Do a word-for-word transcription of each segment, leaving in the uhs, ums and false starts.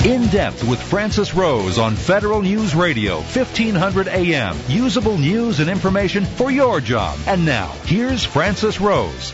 In Depth with Francis Rose on Federal News Radio, fifteen hundred A M. Usable news and information for your job. And now, here's Francis Rose.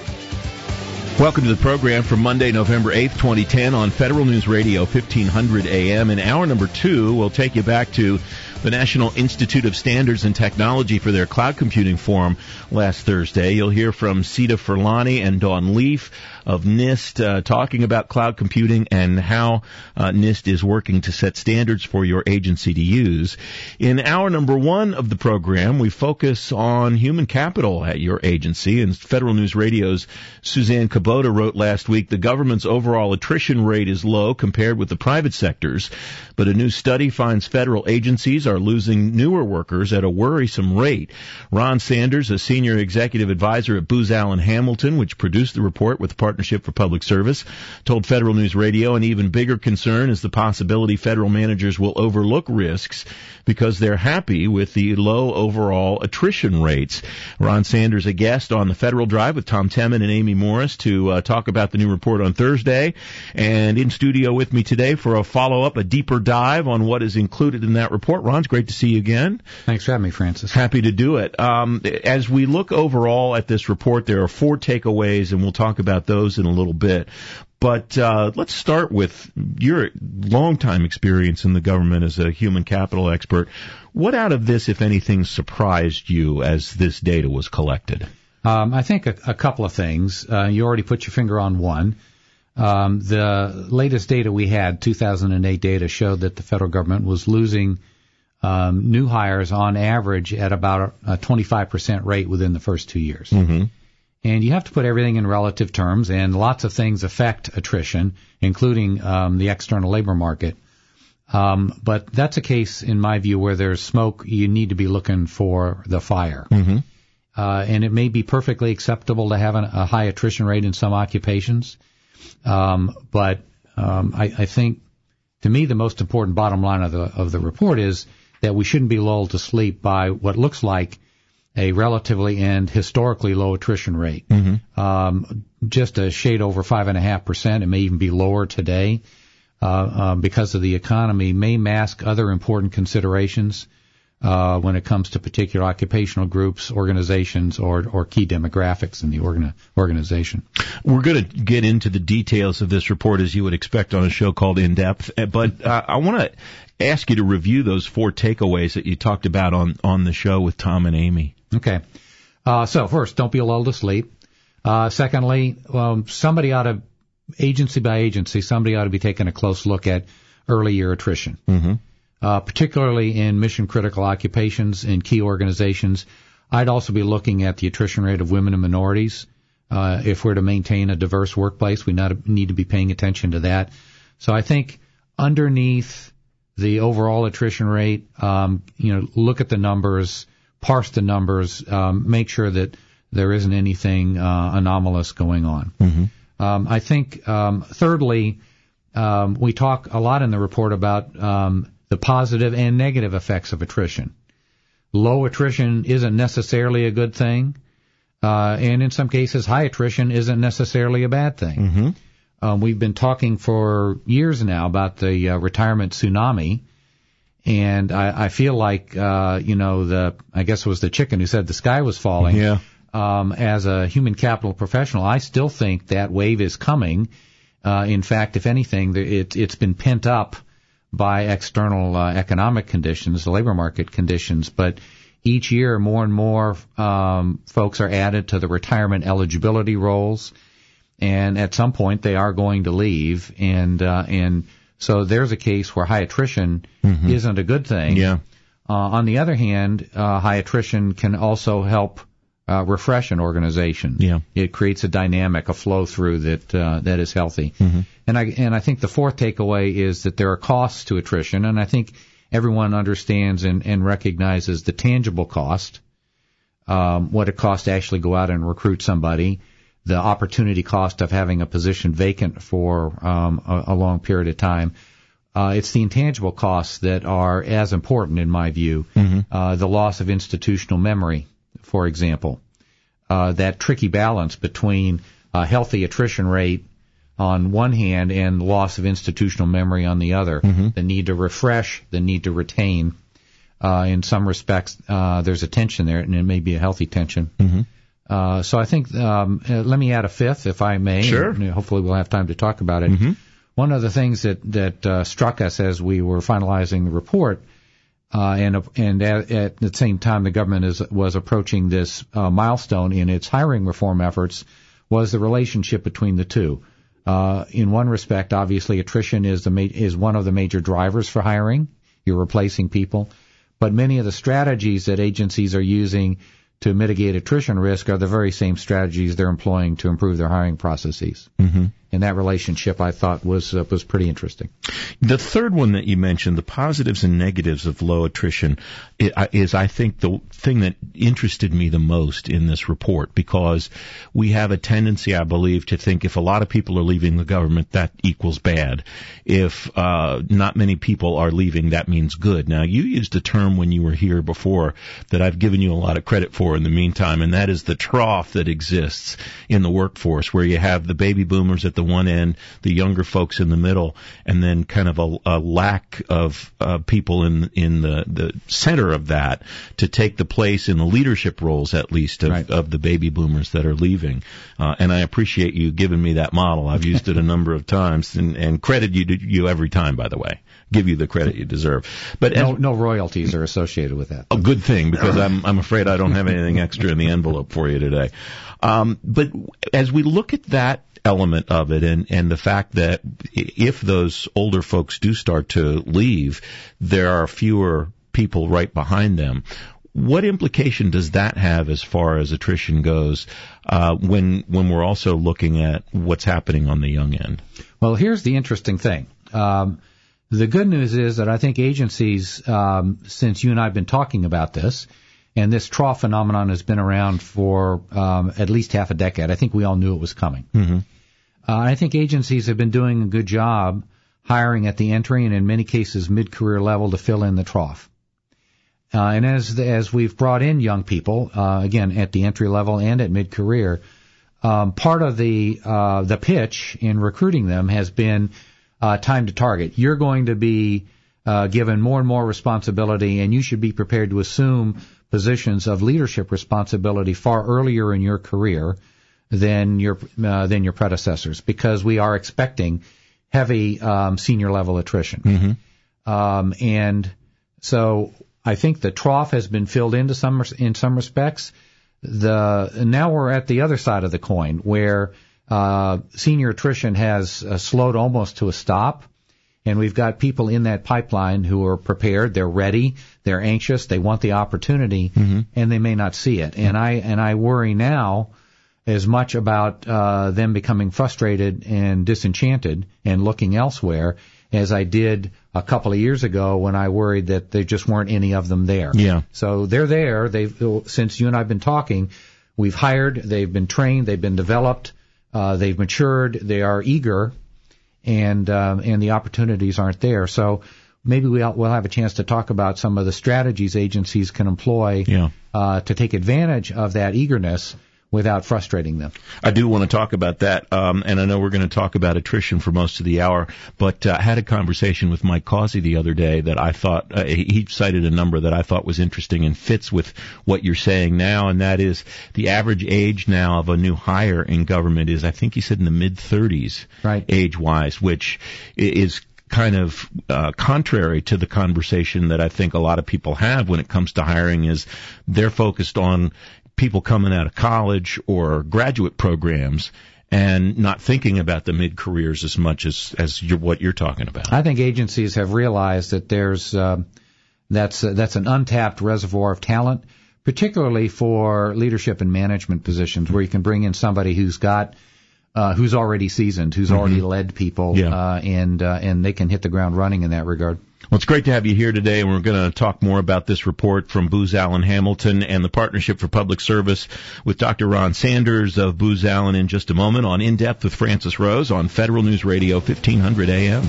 Welcome to the program for Monday, November eighth, twenty ten on Federal News Radio, fifteen hundred A M. In hour number two, we'll take you back to the National Institute of Standards and Technology for their Cloud Computing Forum last Thursday. You'll hear from Sita Furlani and Dawn Leaf of NIST uh, talking about cloud computing and how uh, NIST is working to set standards for your agency to use. In hour number one of the program, we focus on human capital at your agency. And Federal News Radio's Suzanne Kubota wrote last week, the government's overall attrition rate is low compared with the private sectors, but a new study finds federal agencies are losing newer workers at a worrisome rate. Ron Sanders, a senior executive advisor at Booz Allen Hamilton, which produced the report with the Partnership for Public Service, told Federal News Radio an even bigger concern is the possibility federal managers will overlook risks because they're happy with the low overall attrition rates. Ron Sanders, a guest on the Federal Drive with Tom Temin and Amy Morris to uh, talk about the new report on Thursday. And in studio with me today for a follow-up, a deeper dive on what is included in that report. Ron, it's great to see you again. Thanks for having me, Francis. Happy to do it. Um, as we look overall at this report, there are four takeaways, and we'll talk about those in a little bit. But uh, let's start with your longtime experience in the government as a human capital expert. What out of this, if anything, surprised you as this data was collected? Um, I think a, a couple of things. Uh, you already put your finger on one. Um, the latest data we had, two thousand eight data, showed that the federal government was losing um, new hires on average at about a, a twenty-five percent rate within the first two years. Mm-hmm. And you have to put everything in relative terms, and lots of things affect attrition, including um, the external labor market. Um, but that's a case, in my view, where there's smoke, you need to be looking for the fire. Mm-hmm. Uh, and it may be perfectly acceptable to have an, a high attrition rate in some occupations. Um, but um, I, I think, to me, the most important bottom line of the of the report is that we shouldn't be lulled to sleep by what looks like a relatively and historically low attrition rate. Mm-hmm. Um, just a shade over five and a half percent. It may even be lower today uh, uh, because of the economy. May mask other important considerations uh, when it comes to particular occupational groups, organizations, or or key demographics in the organ- organization. We're going to get into the details of this report as you would expect on a show called In Depth, but uh, I want to ask you to review those four takeaways that you talked about on, on the show with Tom and Amy. Okay. Uh, so first, don't be lulled to sleep. Uh, secondly, um, somebody ought to, agency by agency, somebody ought to be taking a close look at early year attrition, mm-hmm. uh, particularly in mission critical occupations in key organizations. I'd also be looking at the attrition rate of women and minorities. Uh, if we're to maintain a diverse workplace, we not, need to be paying attention to that. So I think underneath the overall attrition rate, um, you know, look at the numbers, parse the numbers, um, make sure that there isn't anything uh, anomalous going on. Mm-hmm. Um, I think, um, thirdly, um, we talk a lot in the report about um, the positive and negative effects of attrition. Low attrition isn't necessarily a good thing, uh, and in some cases, high attrition isn't necessarily a bad thing. Mm-hmm. Um, we've been talking for years now about the uh, retirement tsunami. And I, I feel like, uh, you know, the, I guess it was the chicken who said the sky was falling. Yeah. Um, as a human capital professional, I still think that wave is coming. Uh, in fact, if anything, it, it's been pent up by external uh, economic conditions, the labor market conditions. But each year, more and more um, folks are added to the retirement eligibility rolls. And at some point, they are going to leave. And, uh, and, So there's a case where high attrition mm-hmm. isn't a good thing. Yeah. Uh, on the other hand, uh, high attrition can also help uh, refresh an organization. Yeah. It creates a dynamic, a flow through that uh, that is healthy. Mm-hmm. And I and I think the fourth takeaway is that there are costs to attrition, and I think everyone understands and, and recognizes the tangible cost, um, what it costs to actually go out and recruit somebody, the opportunity cost of having a position vacant for um, a, a long period of time. Uh, it's the intangible costs that are as important, in my view. Mm-hmm. Uh, the loss of institutional memory, for example. Uh, that tricky balance between a healthy attrition rate on one hand and loss of institutional memory on the other. Mm-hmm. The need to refresh, the need to retain. Uh, in some respects, uh, there's a tension there, and it may be a healthy tension. Mm-hmm. Uh, so I think, um, uh, let me add a fifth, if I may. Sure. And hopefully we'll have time to talk about it. Mm-hmm. One of the things that, that uh, struck us as we were finalizing the report, uh, and and at, at the same time the government is, was approaching this uh, milestone in its hiring reform efforts, was the relationship between the two. Uh, in one respect, obviously, attrition is the ma- is one of the major drivers for hiring. You're replacing people. But many of the strategies that agencies are using to mitigate attrition risk are the very same strategies they're employing to improve their hiring processes. Mm-hmm. And that relationship, I thought, was uh, was pretty interesting. The third one that you mentioned, the positives and negatives of low attrition, is, I think, the thing that interested me the most in this report, because we have a tendency, I believe, to think if a lot of people are leaving the government, that equals bad. If uh, not many people are leaving, that means good. Now, you used a term when you were here before that I've given you a lot of credit for in the meantime, and that is the trough that exists in the workforce, where you have the baby boomers at the one end, the younger folks in the middle, and then kind of a, a lack of uh, people in in the, the center of that to take the place in the leadership roles, at least, of, right. of the baby boomers that are leaving. Uh, and I appreciate you giving me that model. I've used it a number of times, and, and credit you to you every time, by the way. Give you the credit you deserve. But no, as, no royalties are associated with that. a good thing, because I'm I'm afraid I don't have anything extra in the envelope for you today. Um, but as we look at that element of it, and, and the fact that if those older folks do start to leave, there are fewer people right behind them. What implication does that have as far as attrition goes uh, when when we're also looking at what's happening on the young end? Well, here's the interesting thing. Um, the good news is that I think agencies, um, since you and I have been talking about this, and this trough phenomenon has been around for um, at least half a decade. I think we all knew it was coming. Mm-hmm. Uh, I think agencies have been doing a good job hiring at the entry and in many cases mid-career level to fill in the trough. Uh, and as as we've brought in young people, uh, again at the entry level and at mid-career, um, part of the uh, the pitch in recruiting them has been uh, time to target. You're going to be uh, given more and more responsibility, and you should be prepared to assume positions of leadership responsibility far earlier in your career than your uh, than your predecessors, because we are expecting heavy um, senior level attrition. Mm-hmm. Um, and so I think the trough has been filled into some in some respects. The now we're at the other side of the coin, where uh, senior attrition has uh, slowed almost to a stop, and we've got people in that pipeline who are prepared, they're ready, they're anxious, they want the opportunity, mm-hmm. and they may not see it. And I and I worry now as much about uh, them becoming frustrated and disenchanted and looking elsewhere as I did a couple of years ago when I worried that there just weren't any of them there. Yeah. So they're there. They've since you and I have been talking, we've hired, they've been trained, they've been developed, uh, they've matured, they are eager, and um, and the opportunities aren't there. So maybe we'll we'll have a chance to talk about some of the strategies agencies can employ yeah. uh, to take advantage of that eagerness without frustrating them. I do want to talk about that, um, and I know we're going to talk about attrition for most of the hour, but uh, I had a conversation with Mike Causey the other day that I thought, uh, he cited a number that I thought was interesting and fits with what you're saying now, and that is the average age now of a new hire in government is, I think he said, in the mid-thirties, right, age-wise, which is kind of uh, contrary to the conversation that I think a lot of people have when it comes to hiring, is they're focused on people coming out of college or graduate programs and not thinking about the mid-careers as much as, as you're, what you're talking about. I think agencies have realized that there's uh, that's uh, that's an untapped reservoir of talent, particularly for leadership and management positions, where you can bring in somebody who's got uh, who's already seasoned, who's mm-hmm. already led people, yeah. uh, and uh, and they can hit the ground running in that regard. Well, it's great to have you here today, and we're going to talk more about this report from Booz Allen Hamilton and the Partnership for Public Service with Doctor Ron Sanders of Booz Allen in just a moment on In Depth with Francis Rose on Federal News Radio, fifteen hundred A M.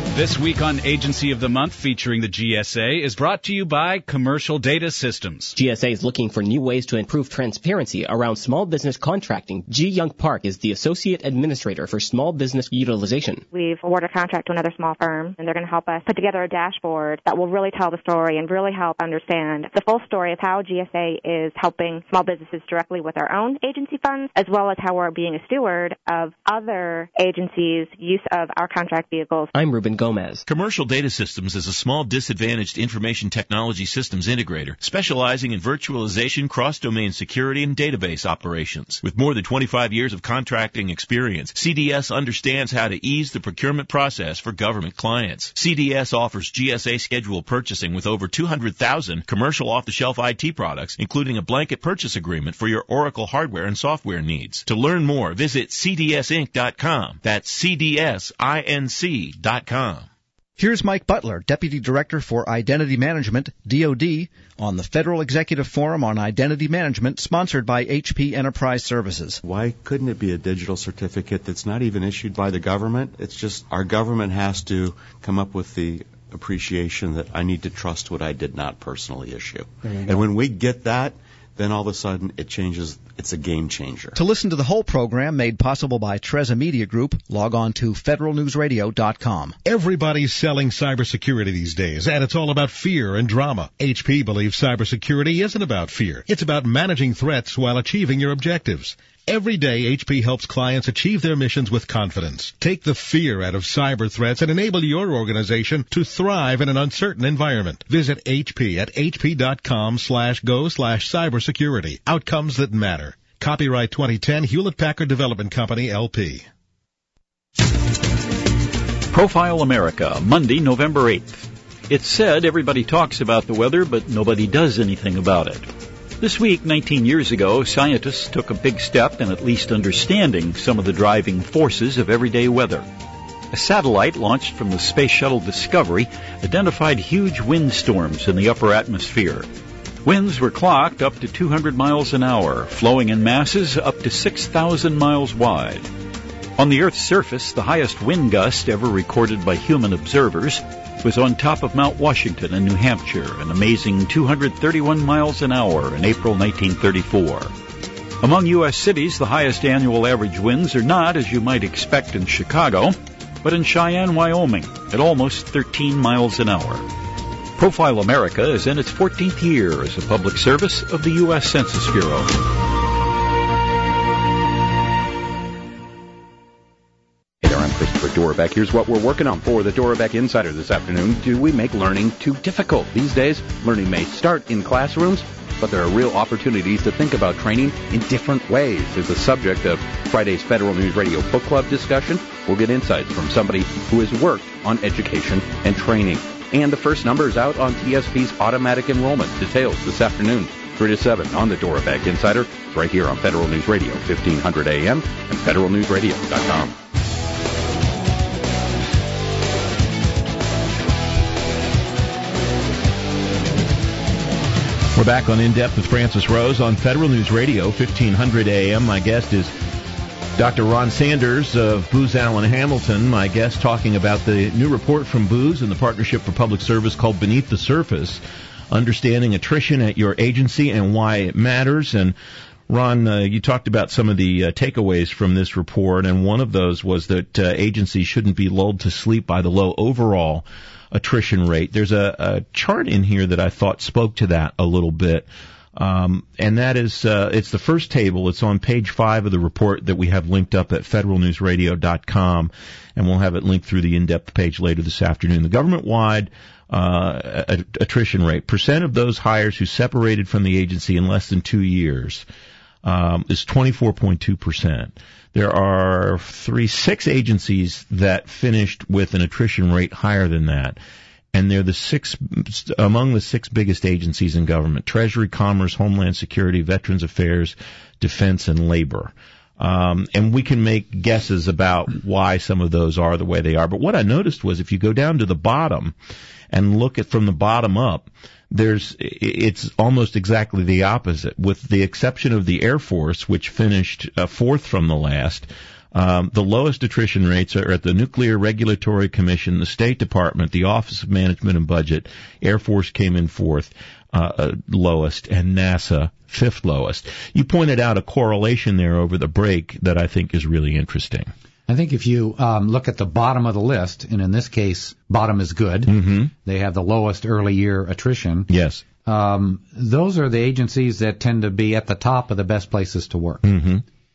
This week on Agency of the Month, featuring the G S A, is brought to you by Commercial Data Systems. G S A is looking for new ways to improve transparency around small business contracting. G. Young Park is the Associate Administrator for Small Business Utilization. We've awarded a contract to another small firm, and they're going to help us put together a dashboard that will really tell the story and really help understand the full story of how G S A is helping small businesses directly with our own agency funds, as well as how we're being a steward of other agencies' use of our contract vehicles. I'm Ruben Gomez. Commercial Data Systems is a small disadvantaged information technology systems integrator specializing in virtualization, cross-domain security, and database operations. With more than twenty-five years of contracting experience, C D S understands how to ease the procurement process for government clients. C D S offers G S A scheduled purchasing with over two hundred thousand commercial off-the-shelf I T products, including a blanket purchase agreement for your Oracle hardware and software needs. To learn more, visit C D S inc dot com. That's C D S inc dot com. Here's Mike Butler, Deputy Director for Identity Management, D O D, on the Federal Executive Forum on Identity Management, sponsored by H P Enterprise Services. Why couldn't it be a digital certificate that's not even issued by the government? It's just our government has to come up with the appreciation that I need to trust what I did not personally issue. And when we get that, then all of a sudden it changes. It's a game changer. To listen to the whole program made possible by Treza Media Group, log on to federal news radio dot com. Everybody's selling cybersecurity these days, and it's all about fear and drama. H P believes cybersecurity isn't about fear. It's about managing threats while achieving your objectives. Every day, H P helps clients achieve their missions with confidence. Take the fear out of cyber threats and enable your organization to thrive in an uncertain environment. Visit H P at H P dot com slash go slash cybersecurity. Outcomes that matter. Copyright twenty ten, Hewlett-Packard Development Company, L P. Profile America, Monday, November eighth. It's said everybody talks about the weather, but nobody does anything about it. This week, nineteen years ago, scientists took a big step in at least understanding some of the driving forces of everyday weather. A satellite launched from the Space Shuttle Discovery identified huge windstorms in the upper atmosphere. Winds were clocked up to two hundred miles an hour, flowing in masses up to six thousand miles wide. On the Earth's surface, the highest wind gust ever recorded by human observers was on top of Mount Washington in New Hampshire, an amazing two hundred thirty-one miles an hour in April nineteen thirty-four. Among U S cities, the highest annual average winds are not, as you might expect, in Chicago, but in Cheyenne, Wyoming, at almost thirteen miles an hour. Profile America is in its fourteenth year as a public service of the U S Census Bureau. Hey there, I'm Christopher Dorbeck. Here's what we're working on for the Dorbeck Insider this afternoon. Do we make learning too difficult? These days, learning may start in classrooms, but there are real opportunities to think about training in different ways. Is the subject of Friday's Federal News Radio Book Club discussion. We'll get insights from somebody who has worked on education and training. And the first number is out on T S P's automatic enrollment. Details this afternoon, three to seven on the Dorbeck Insider. It's right here on Federal News Radio, fifteen hundred A M and federal news radio dot com. We're back on In Depth with Francis Rose on Federal News Radio, fifteen hundred A M. My guest is Doctor Ron Sanders of Booz Allen Hamilton, my guest, talking about the new report from Booz and the Partnership for Public Service called Beneath the Surface, Understanding Attrition at Your Agency and Why It Matters. And Ron, uh, you talked about some of the uh, takeaways from this report, and one of those was that uh, agencies shouldn't be lulled to sleep by the low overall attrition rate. There's a, a chart in here that I thought spoke to that a little bit. Um, and that is, uh, it's the first table. It's on page five of the report that we have linked up at federal news radio dot com, and we'll have it linked through the in-depth page later this afternoon. The government-wide uh, attrition rate, percent of those hires who separated from the agency in less than two years, um, is twenty-four point two percent. There are three, six agencies that finished with an attrition rate higher than that. And they're the six, among the six biggest agencies in government: Treasury, Commerce, Homeland Security, Veterans Affairs, Defense, and Labor. Um, and we can make guesses about why some of those are the way they are. But what I noticed was if you go down to the bottom and look at from the bottom up, there's, it's almost exactly the opposite, with the exception of the Air Force, which finished uh, fourth from the last. Um, the lowest attrition rates are at the Nuclear Regulatory Commission, the State Department, the Office of Management and Budget. Air Force came in fourth, uh, uh, lowest, and NASA fifth lowest. You pointed out a correlation there over the break that I think is really interesting. I think if you um, look at the bottom of the list, and in this case, bottom is good. Mm-hmm. They have the lowest early year attrition. Yes. Um, those are the agencies that tend to be at the top of the best places to work. Mm-hmm.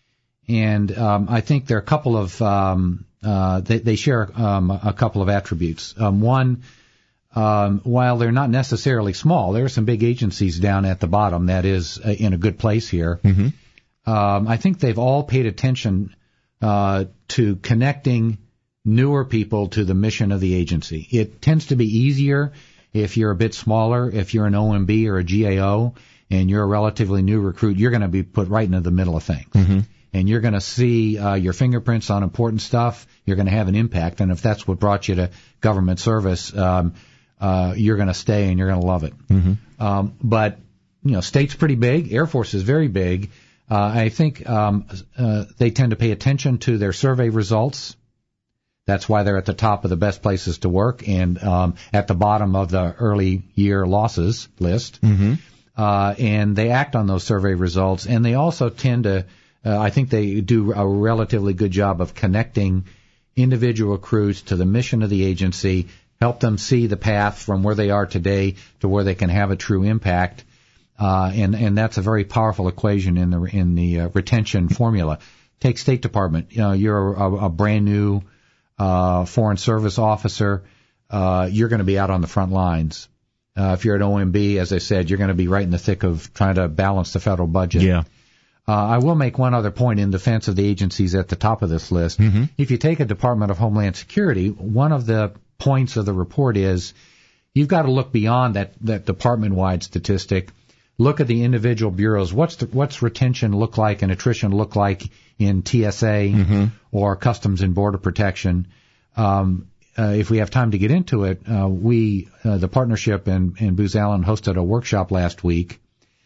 And um, I think there are a couple of, um, uh, they, they share um, a couple of attributes. Um, one, um, while they're not necessarily small, there are some big agencies down at the bottom that is uh, in a good place here. Mm-hmm. Um, I think they've all paid attention uh, to connecting newer people to the mission of the agency. It tends to be easier if you're a bit smaller, if you're an O M B or a G A O, and you're a relatively new recruit, you're going to be put right into the middle of things. Mm-hmm. And you're going to see uh, your fingerprints on important stuff. You're going to have an impact. And if that's what brought you to government service, um, uh, you're going to stay and you're going to love it. Mm-hmm. Um, but, you know, state's pretty big. Air Force is very big. Uh, I think um, uh, they tend to pay attention to their survey results. That's why they're at the top of the best places to work and um, at the bottom of the early year losses list. Mm-hmm. Uh, and they act on those survey results. And they also tend to Uh, I think they do a relatively good job of connecting individual recruits to the mission of the agency, help them see the path from where they are today to where they can have a true impact. Uh, and, and that's a very powerful equation in the, in the uh, retention formula. Take State Department. You know, you're a, a brand new, uh, Foreign Service officer. Uh, you're going to be out on the front lines. Uh, if you're at O M B, as I said, you're going to be right in the thick of trying to balance the federal budget. Yeah. Uh, I will make one other point in defense of the agencies at the top of this list. Mm-hmm. If you take a Department of Homeland Security, one of the points of the report is you've got to look beyond that, that department-wide statistic. Look at the individual bureaus. What's the, what's retention look like and attrition look like in T S A mm-hmm. or Customs and Border Protection? Um, uh, if we have time to get into it, uh, we, uh, the partnership and, and Booz Allen hosted a workshop last week.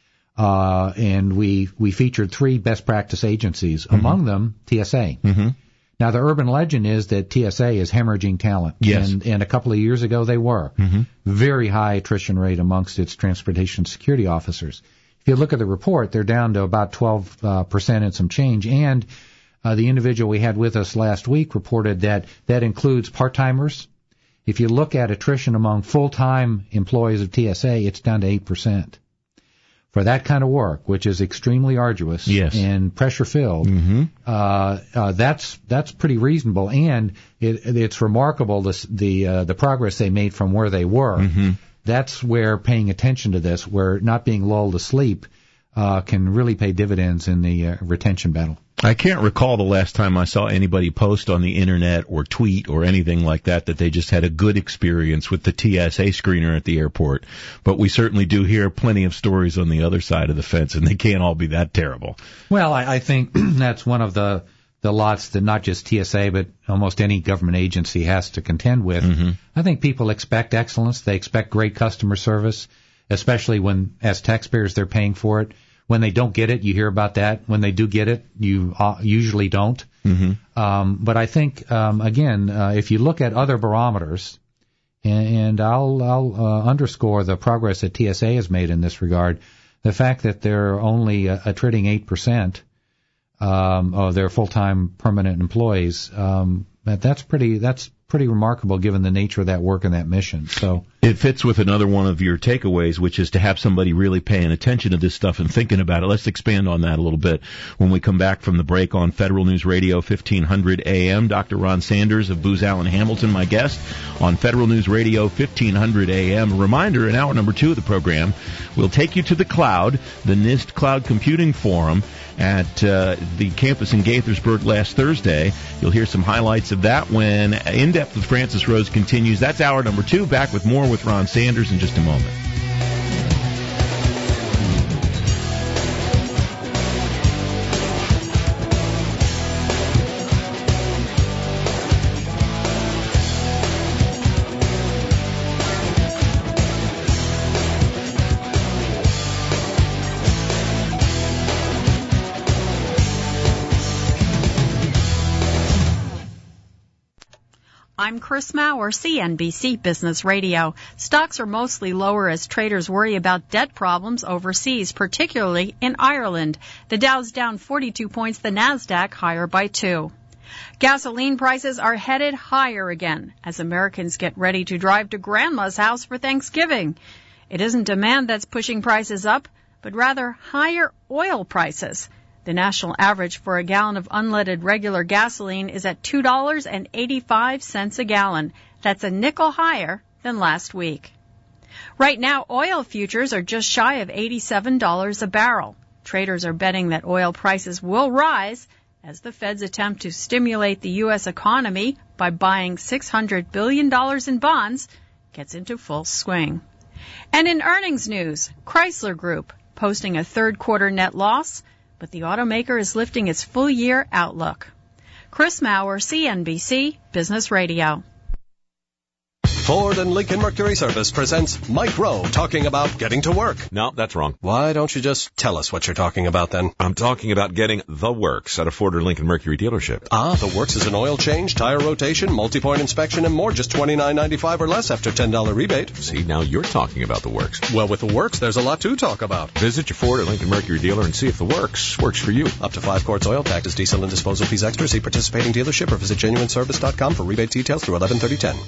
Uh, and we, we featured three best practice agencies, mm-hmm. among them T S A. Mm-hmm. Now, the urban legend is that T S A is hemorrhaging talent. Yes. And, and a couple of years ago they were. Mm-hmm. Very high attrition rate amongst its transportation security officers. If you look at the report, they're down to about twelve uh, percent and some change. And uh, the individual we had with us last week reported that that includes part-timers. If you look at attrition among full-time employees of T S A, it's down to eight percent. For that kind of work, which is extremely arduous yes. and pressure-filled, mm-hmm. uh, uh, that's that's pretty reasonable, and it, it's remarkable the the, uh, the progress they made from where they were. Mm-hmm. That's where paying attention to this, where not being lulled to sleep, uh, can really pay dividends in the uh, retention battle. I can't recall the last time I saw anybody post on the internet or tweet or anything like that that they just had a good experience with the T S A screener at the airport. But we certainly do hear plenty of stories on the other side of the fence, and they can't all be that terrible. Well, I, I think that's one of the, the lots that not just T S A, but almost any government agency has to contend with. Mm-hmm. I think people expect excellence. They expect great customer service, especially when, as taxpayers, they're paying for it. When they don't get it, you hear about that. When they do get it, you uh, usually don't. Mm-hmm. Um, but I think, um, again, uh, if you look at other barometers, and, and I'll, I'll uh, underscore the progress that T S A has made in this regard, the fact that they're only uh, attriting eight percent um, of their full-time permanent employees, um, that, that's pretty that's pretty remarkable given the nature of that work and that mission. So it fits with another one of your takeaways, which is to have somebody really paying attention to this stuff and thinking about it. Let's expand on that a little bit when we come back from the break on Federal News Radio fifteen hundred A M. Doctor Ron Sanders of Booz Allen Hamilton, my guest on Federal News Radio fifteen hundred A M. A reminder, in hour number two of the program, we'll take you to the cloud, the NIST Cloud Computing Forum at uh, the campus in Gaithersburg last Thursday. You'll hear some highlights of that when In Depth with Francis Rose continues. That's hour number two. Back with more with Ron Sanders in just a moment. I'm Chris Maurer, C N B C Business Radio. Stocks are mostly lower as traders worry about debt problems overseas, particularly in Ireland. The Dow's down forty-two points, the Nasdaq higher by two. Gasoline prices are headed higher again as Americans get ready to drive to Grandma's house for Thanksgiving. It isn't demand that's pushing prices up, but rather higher oil prices. The national average for a gallon of unleaded regular gasoline is at two dollars and eighty-five cents a gallon. That's a nickel higher than last week. Right now, oil futures are just shy of eighty-seven dollars a barrel. Traders are betting that oil prices will rise as the Fed's attempt to stimulate the U S economy by buying six hundred billion dollars in bonds gets into full swing. And in earnings news, Chrysler Group posting a third quarter net loss, but the automaker is lifting its full-year outlook. Chris Maurer, C N B C Business Radio. Ford and Lincoln Mercury Service presents Mike Rowe talking about getting to work. No, that's wrong. Why don't you just tell us what you're talking about then? I'm talking about getting the works at a Ford or Lincoln Mercury dealership. Ah, the works is an oil change, tire rotation, multi-point inspection, and more. Just twenty-nine ninety-five or less after ten dollars rebate. See, now you're talking about the works. Well, with the works, there's a lot to talk about. Visit your Ford or Lincoln Mercury dealer and see if the works works for you. Up to five quarts oil, taxes, diesel, and disposal fees extra. See participating dealership or visit genuine service dot com for rebate details through eleven thirty ten.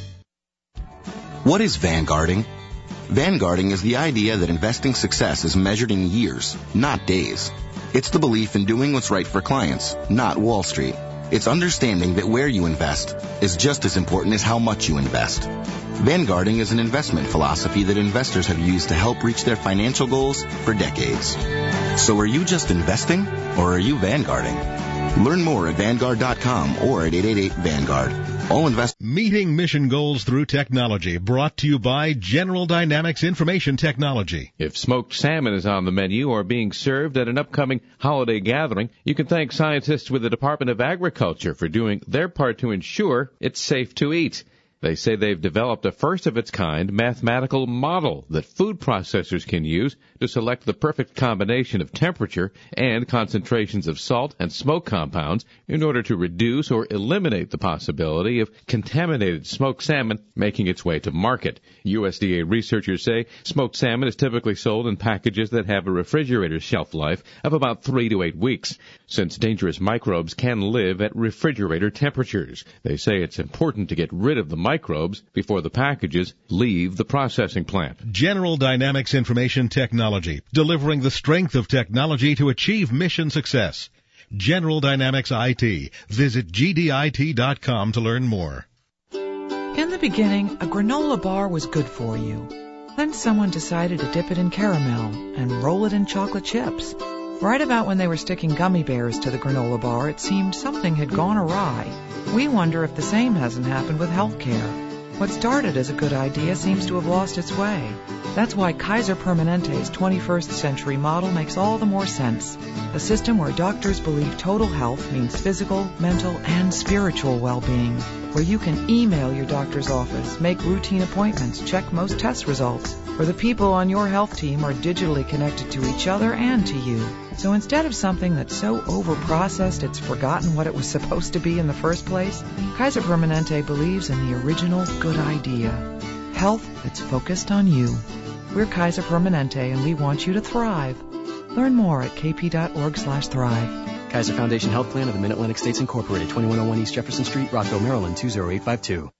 What is vanguarding? Vanguarding is the idea that investing success is measured in years, not days. It's the belief in doing what's right for clients, not Wall Street. It's understanding that where you invest is just as important as how much you invest. Vanguarding is an investment philosophy that investors have used to help reach their financial goals for decades. So are you just investing, or are you vanguarding? Learn more at Vanguard dot com or at eight eight eight Vanguard. All invest- Meeting mission goals through technology, brought to you by General Dynamics Information Technology. If smoked salmon is on the menu or being served at an upcoming holiday gathering, you can thank scientists with the Department of Agriculture for doing their part to ensure it's safe to eat. They say they've developed a first-of-its-kind mathematical model that food processors can use to select the perfect combination of temperature and concentrations of salt and smoke compounds in order to reduce or eliminate the possibility of contaminated smoked salmon making its way to market. U S D A researchers say smoked salmon is typically sold in packages that have a refrigerator shelf life of about three to eight weeks, since dangerous microbes can live at refrigerator temperatures. They say it's important to get rid of the microbes before the packages leave the processing plant. General Dynamics Information Technology, delivering the strength of technology to achieve mission success. General Dynamics I T. Visit G D I T dot com to learn more. In the beginning, a granola bar was good for you. Then someone decided to dip it in caramel and roll it in chocolate chips. Right about when they were sticking gummy bears to the granola bar, it seemed something had gone awry. We wonder if the same hasn't happened with healthcare. What started as a good idea seems to have lost its way. That's why Kaiser Permanente's twenty-first century model makes all the more sense. A system where doctors believe total health means physical, mental, and spiritual well-being. Where you can email your doctor's office, make routine appointments, check most test results. Where the people on your health team are digitally connected to each other and to you. So instead of something that's so overprocessed it's forgotten what it was supposed to be in the first place, Kaiser Permanente believes in the original good idea. Health that's focused on you. We're Kaiser Permanente and we want you to thrive. Learn more at k p dot org slash thrive. Kaiser Foundation Health Plan of the Mid-Atlantic States Incorporated, twenty-one oh one East Jefferson Street, Rockville, Maryland, two oh eight five two.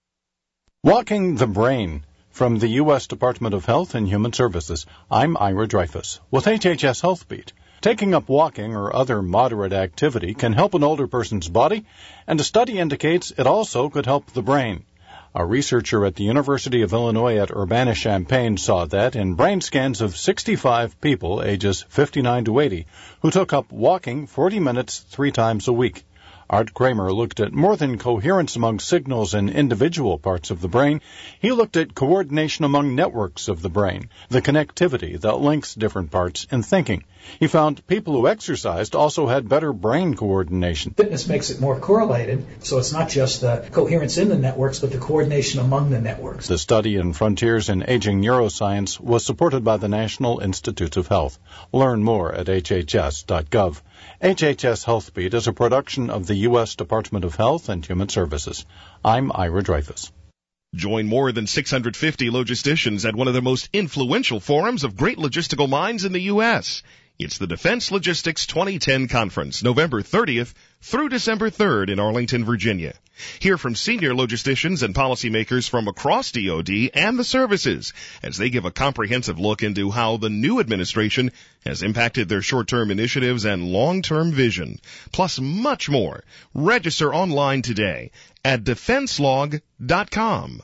Walking the Brain. From the U S Department of Health and Human Services, I'm Ira Dreyfus with H H S Health Beat. Taking up walking or other moderate activity can help an older person's body, and a study indicates it also could help the brain. A researcher at the University of Illinois at Urbana-Champaign saw that in brain scans of sixty-five people ages fifty-nine to eighty who took up walking forty minutes three times a week. Art Kramer looked at more than coherence among signals in individual parts of the brain. He looked at coordination among networks of the brain, the connectivity that links different parts in thinking. He found people who exercised also had better brain coordination. Fitness makes it more correlated, so it's not just the coherence in the networks, but the coordination among the networks. The study in Frontiers in Aging Neuroscience was supported by the National Institutes of Health. Learn more at H H S dot gov. H H S Healthbeat is a production of the U S Department of Health and Human Services. I'm Ira Dreyfus. Join more than six hundred fifty logisticians at one of the most influential forums of great logistical minds in the U S It's the Defense Logistics twenty ten Conference, November thirtieth through December third in Arlington, Virginia. Hear from senior logisticians and policymakers from across D O D and the services as they give a comprehensive look into how the new administration has impacted their short-term initiatives and long-term vision, plus much more. Register online today at defense log dot com.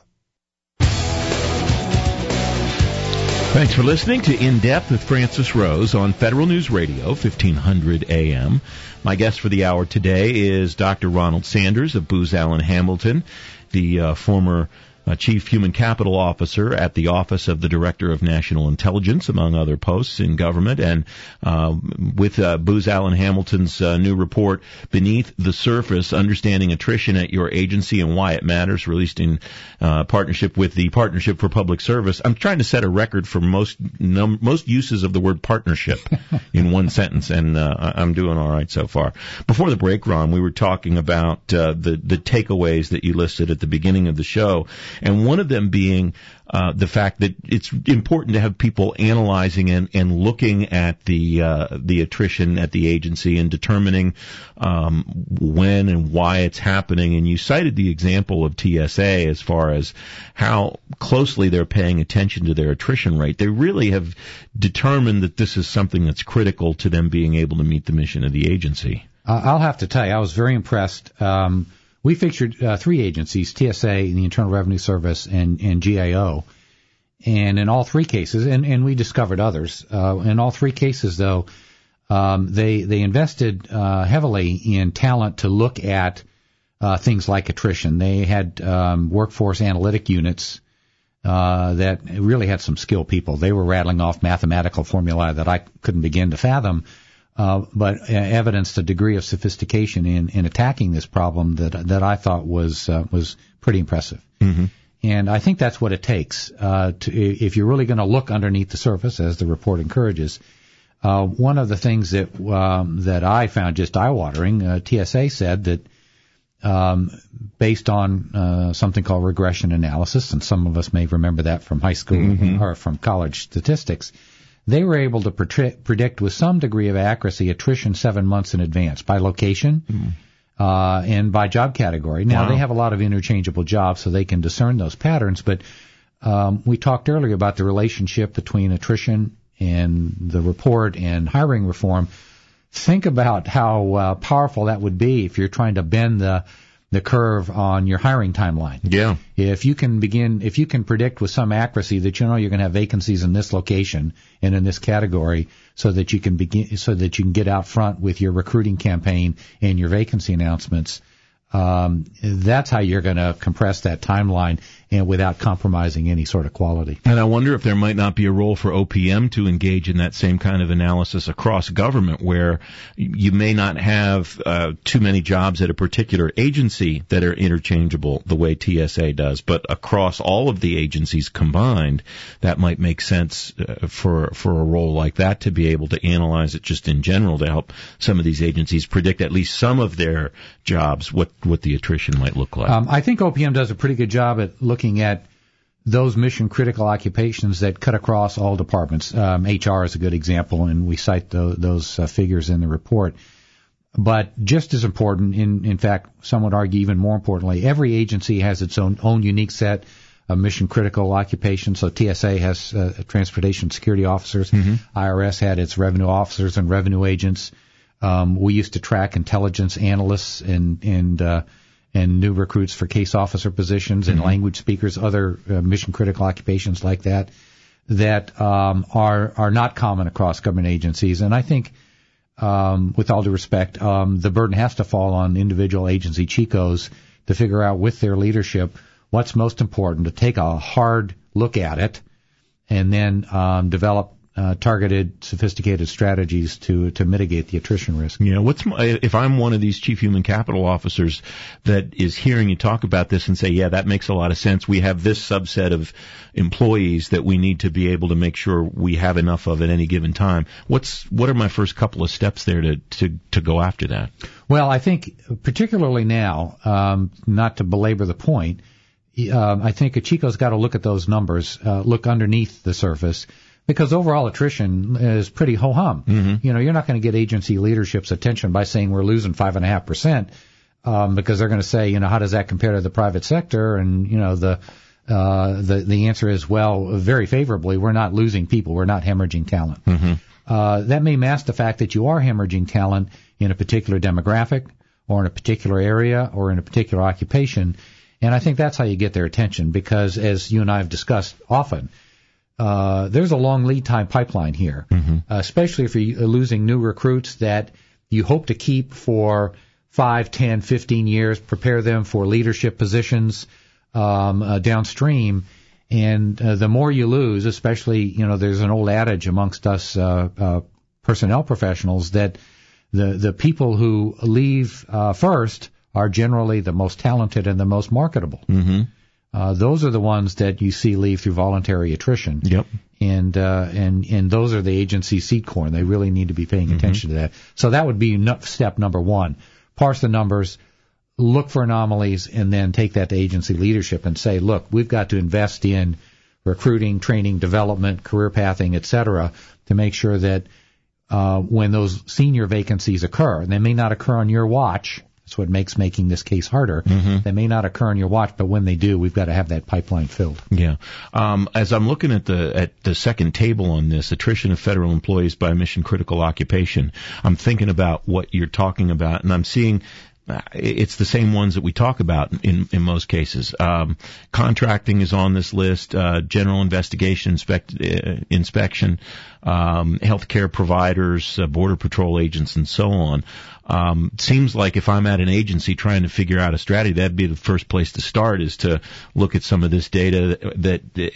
Thanks for listening to In Depth with Francis Rose on Federal News Radio, fifteen hundred A M. My guest for the hour today is Doctor Ronald Sanders of Booz Allen Hamilton, the uh, former uh, Chief Human Capital Officer at the Office of the Director of National Intelligence, among other posts in government. And uh, with uh, Booz Allen Hamilton's uh, new report, Beneath the Surface, Understanding Attrition at Your Agency and Why It Matters, released in uh, partnership with the Partnership for Public Service. I'm trying to set a record for most num- most uses of the word partnership in one sentence, and uh, I'm doing all right so far. Before the break, Ron, we were talking about uh, the, the takeaways that you listed at the beginning of the show, and one of them being uh, the fact that it's important to have people analyzing and, and looking at the uh, the attrition at the agency and determining um, when and why it's happening. And you cited the example of T S A as far as how closely they're paying attention to their attrition rate. They really have determined that this is something that's critical to them being able to meet the mission of the agency. Uh, I'll have to tell you, I was very impressed. Um, We featured uh, three agencies, T S A, the Internal Revenue Service, and, and G A O. And in all three cases, and, and we discovered others, uh, in all three cases, though, um, they they invested uh, heavily in talent to look at uh, things like attrition. They had um, workforce analytic units uh, that really had some skilled people. They were rattling off mathematical formulae that I couldn't begin to fathom. Uh, but uh, evidenced a degree of sophistication in, in attacking this problem that that I thought was uh, was pretty impressive. Mm-hmm. And I think that's what it takes uh, to, if you're really going to look underneath the surface, as the report encourages. Uh, one of the things that um, that I found just eye-watering, uh, T S A said that um, based on uh, something called regression analysis, and some of us may remember that from high school mm-hmm. or from college statistics, they were able to predict with some degree of accuracy attrition seven months in advance by location mm. uh, and by job category. Now, wow. They have a lot of interchangeable jobs, so they can discern those patterns. But um, we talked earlier about the relationship between attrition and the report and hiring reform. Think about how uh, powerful that would be if you're trying to bend the the curve on your hiring timeline. Yeah. If you can begin, if you can predict with some accuracy that you know you're going to have vacancies in this location and in this category, so that you can begin, so that you can get out front with your recruiting campaign and your vacancy announcements, um, that's how you're going to compress that timeline and without compromising any sort of quality. And I wonder if there might not be a role for O P M to engage in that same kind of analysis across government, where you may not have uh, too many jobs at a particular agency that are interchangeable the way T S A does, but across all of the agencies combined, that might make sense uh, for for a role like that to be able to analyze it just in general to help some of these agencies predict at least some of their jobs, what, what the attrition might look like. Um, I think O P M does a pretty good job at looking looking at those mission-critical occupations that cut across all departments. Um, H R is a good example, and we cite the, those uh, figures in the report. But just as important, in, in fact, some would argue even more importantly, every agency has its own, own unique set of mission-critical occupations. So T S A has uh, transportation security officers. Mm-hmm. I R S had its revenue officers and revenue agents. Um, we used to track intelligence analysts and, and uh, and new recruits for case officer positions and mm-hmm. language speakers, other uh, mission-critical occupations like that, that um, are are not common across government agencies. And I think, um, with all due respect, um, the burden has to fall on individual agency chicos to figure out with their leadership what's most important, to take a hard look at it and then um, develop uh, targeted, sophisticated strategies to to mitigate the attrition risk. Yeah, what's my, if I'm one of these chief human capital officers that is hearing you talk about this and say, yeah, that makes a lot of sense. We have this subset of employees that we need to be able to make sure we have enough of at any given time. What's what are my first couple of steps there to to, to go after that? Well, I think particularly now, um, not to belabor the point, uh, I think Chico's got to look at those numbers, uh, look underneath the surface. Because overall attrition is pretty ho-hum. Mm-hmm. You know, you're not going to get agency leadership's attention by saying we're losing five and a half percent, um, because they're going to say, you know, how does that compare to the private sector? And, you know, the, uh, the, the answer is, well, very favorably, we're not losing people. We're not hemorrhaging talent. Mm-hmm. Uh, that may mask the fact that you are hemorrhaging talent in a particular demographic or in a particular area or in a particular occupation. And I think that's how you get their attention because, as you and I have discussed often, Uh, there's a long lead time pipeline here, mm-hmm. uh, especially if you're losing new recruits that you hope to keep for five, ten, fifteen years, prepare them for leadership positions um, uh, downstream. And uh, the more you lose, especially, you know, there's an old adage amongst us uh, uh, personnel professionals that the, the people who leave uh, first are generally the most talented and the most marketable. Mm-hmm. Uh, those are the ones that you see leave through voluntary attrition. Yep. And, uh, and, and those are the agency seed corn. They really need to be paying mm-hmm. attention to that. So that would be no, step number one. Parse the numbers, look for anomalies, and then take that to agency leadership and say, look, we've got to invest in recruiting, training, development, career pathing, et cetera, to make sure that, uh, when those senior vacancies occur, and they may not occur on your watch, that's what makes making this case harder. Mm-hmm. They may not occur on your watch, but when they do, we've got to have that pipeline filled. Yeah. Um, as I'm looking at the at the second table on this, attrition of federal employees by mission critical occupation, I'm thinking about what you're talking about, and I'm seeing it's the same ones that we talk about in in most cases. Um, contracting is on this list, uh, general investigation, inspect, uh, inspection, um, healthcare providers, uh, border patrol agents, and so on. Um, seems like if I'm at an agency trying to figure out a strategy, that'd be the first place to start, is to look at some of this data that, that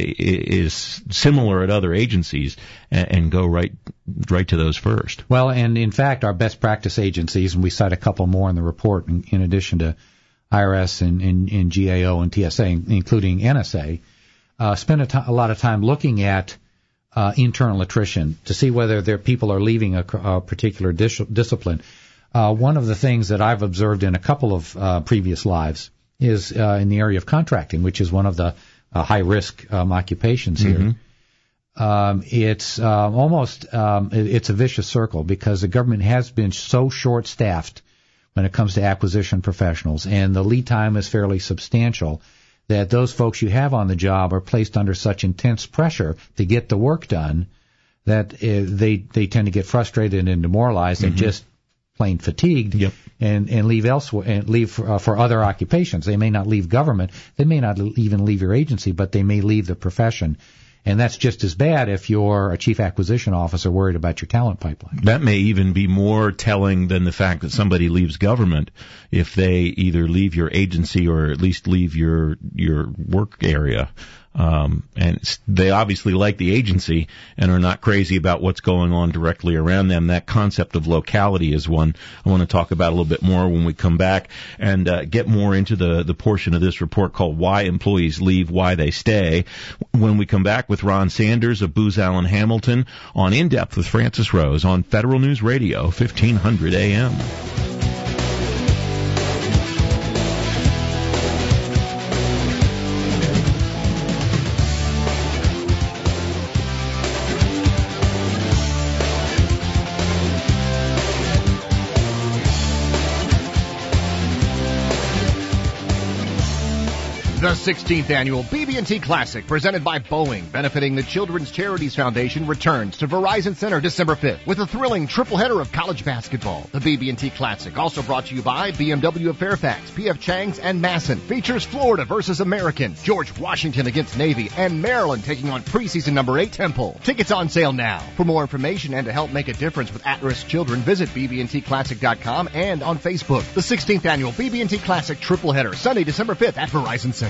is similar at other agencies and, and go right right to those first. Well, and in fact, our best practice agencies, and we cite a couple more in the report, in, in addition to I R S and, and, and G A O and T S A, including N S A, uh, spend a, t- a lot of time looking at uh, internal attrition to see whether their people are leaving a, a particular dis- discipline. Uh, one of the things that I've observed in a couple of uh, previous lives is uh, in the area of contracting, which is one of the uh, high-risk um, occupations here. Mm-hmm. Um, it's uh, almost um, it's a vicious circle because the government has been so short-staffed when it comes to acquisition professionals, and the lead time is fairly substantial, that those folks you have on the job are placed under such intense pressure to get the work done that uh, they they tend to get frustrated and demoralized mm-hmm. and just plain fatigued, yep. and and leave elsewhere and leave for, uh, for other occupations. They may not leave government, they may not even leave your agency, but they may leave the profession. And that's just as bad if you're a chief acquisition officer worried about your talent pipeline. That may even be more telling than the fact that somebody leaves government if they either leave your agency or at least leave your your work area. Um, and they obviously like the agency and are not crazy about what's going on directly around them. That concept of locality is one I want to talk about a little bit more when we come back and uh, get more into the, the portion of this report called Why Employees Leave, Why They Stay. When we come back with Ron Sanders of Booz Allen Hamilton on In Depth with Francis Rose on Federal News Radio, fifteen hundred A M. The sixteenth Annual B B and T Classic, presented by Boeing, benefiting the Children's Charities Foundation, returns to Verizon Center December fifth with a thrilling triple header of college basketball. The B B and T Classic, also brought to you by B M W of Fairfax, P F Chang's, and Masson, features Florida versus American, George Washington against Navy, and Maryland taking on preseason number eight Temple. Tickets on sale now. For more information and to help make a difference with at-risk children, visit B B and T classic dot com and on Facebook. The sixteenth Annual B B and T Classic triple header, Sunday, December fifth at Verizon Center.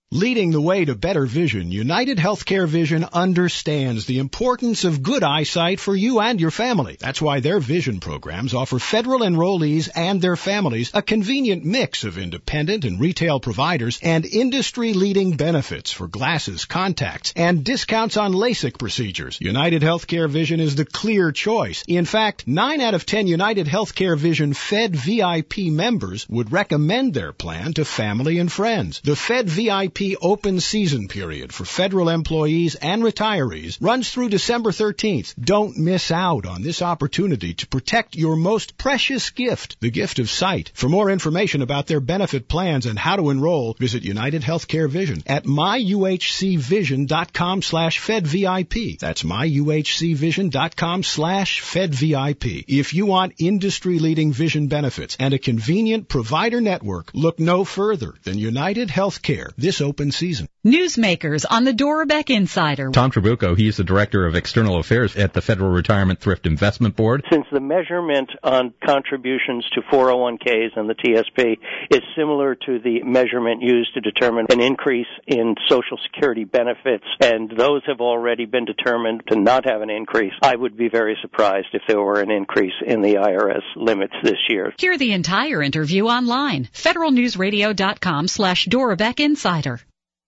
Leading the way to better vision, United Healthcare Vision understands the importance of good eyesight for you and your family. That's why their vision programs offer federal enrollees and their families a convenient mix of independent and retail providers and industry-leading benefits for glasses, contacts, and discounts on LASIK procedures. United Healthcare Vision is the clear choice. In fact, nine out of ten United Healthcare Vision Fed V I P members would recommend their plan to family and friends. The Fed V I P open season period for federal employees and retirees runs through December thirteenth. Don't miss out on this opportunity to protect your most precious gift, the gift of sight. For more information about their benefit plans and how to enroll, visit United Healthcare Vision at myuhcvision.com slash fedvip. That's myuhcvision.com slash fedvip. If you want industry-leading vision benefits and a convenient provider network, look no further than United Healthcare this open season. Newsmakers on the Dora Beck Insider. Tom Trabucco, he's the Director of External Affairs at the Federal Retirement Thrift Investment Board. Since the measurement on contributions to four oh one k's and the T S P is similar to the measurement used to determine an increase in Social Security benefits, and those have already been determined to not have an increase, I would be very surprised if there were an increase in the I R S limits this year. Hear the entire interview online. federalnewsradio.com slash Dora Beck Insider.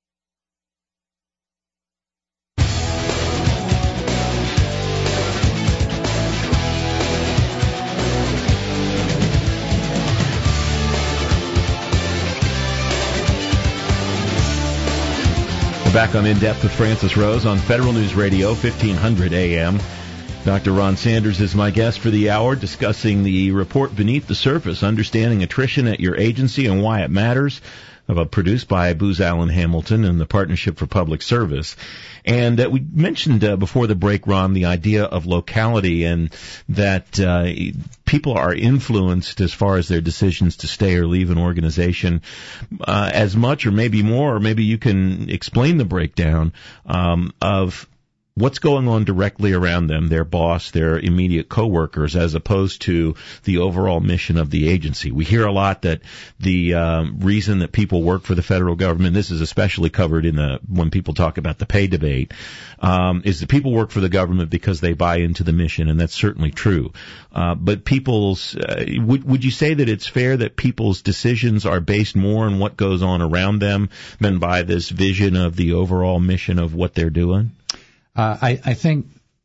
Back on In Depth with Francis Rose on Federal News Radio, fifteen hundred A M. Doctor Ron Sanders is my guest for the hour, discussing the report Beneath the Surface, Understanding Attrition at Your Agency and Why It Matters, uh, produced by Booz Allen Hamilton and the Partnership for Public Service. And uh, we mentioned uh, before the break, Ron, the idea of locality, and that uh, people are influenced as far as their decisions to stay or leave an organization uh, as much or maybe more, or maybe you can explain the breakdown um, of what's going on directly around them, their boss, their immediate coworkers, as opposed to the overall mission of the agency. We hear a lot that the um, reason that people work for the federal government, this is especially covered in the when people talk about the pay debate, um, is that people work for the government because they buy into the mission, and that's certainly true. Uh, but people's, uh, would, would you say that it's fair that people's decisions are based more on what goes on around them than by this vision of the overall mission of what they're doing? Uh, I, I think,